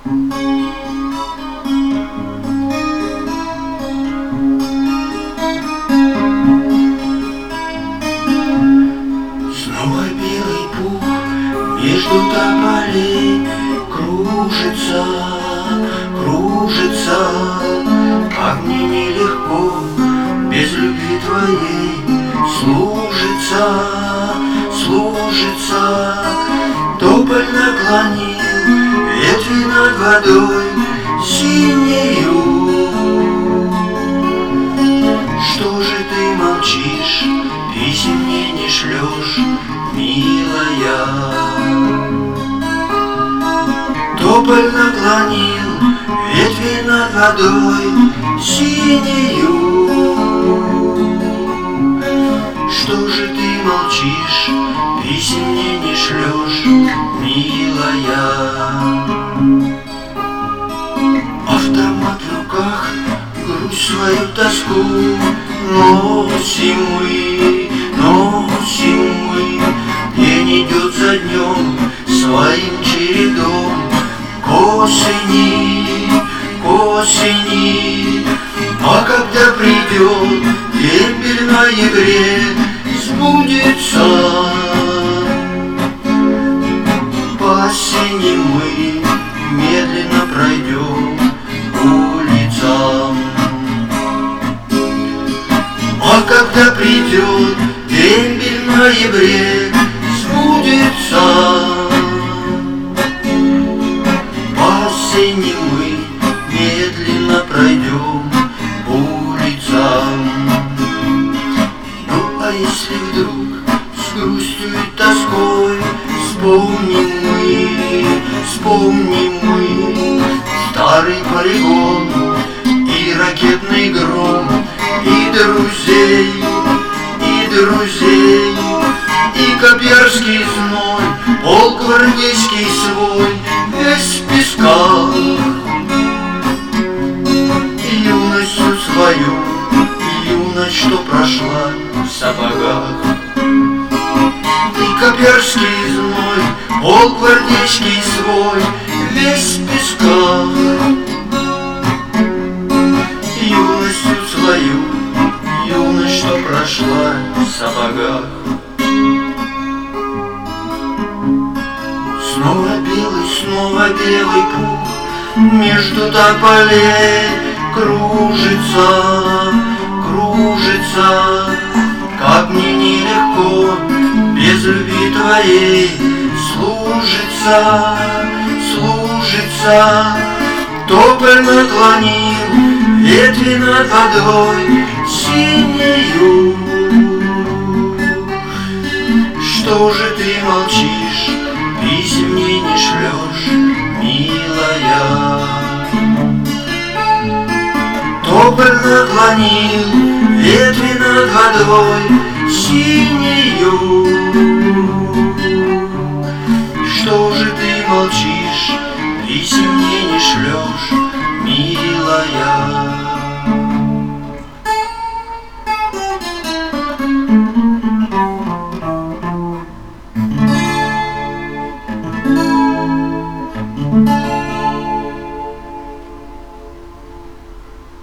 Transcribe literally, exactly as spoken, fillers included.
Снова белый пух между тополей кружится, кружится. Как мне нелегко без любви твоей служится, служится. Тополь наклонил ветви над водой синею. Что же ты молчишь, писем мне не шлешь, милая? Тополь наклонил ветви над водой синею. Что же ты молчишь, писем мне не шлешь, милая? Автомат в руках, грусть свою тоску носим мы, носим мы. День идет за днем своим чередом к осени, к осени. А когда придет дембель в ноябре, сбудется. По осени мы медленно пройдем улицам. А когда придет дембель в ноябре, сбудется. По осени мы медленно пройдем улицам. Ну а если вдруг с грустью и тоской вспомним мы, вспомним мы старый полигон и ракетный гром, и друзей, и друзей, и копьярский зной, полк гвардейский свой, весь в песках. Юностью свою, юность, что прошла в сапогах. И копьярский зной, полк гвардейский свой, весь в песках. Юностью свою, юность, что прошла в сапогах. Снова белый, снова белый пух между тополей кружится, кружится. Как мне нелегко без любви твоей служится, служится. Тополь наклонил ветви над водой синею. Что же ты молчишь, писем мне не шлешь, милая? Тополь наклонил ветви над водой синею. Что же ты молчишь, писем мне не шлешь, милая?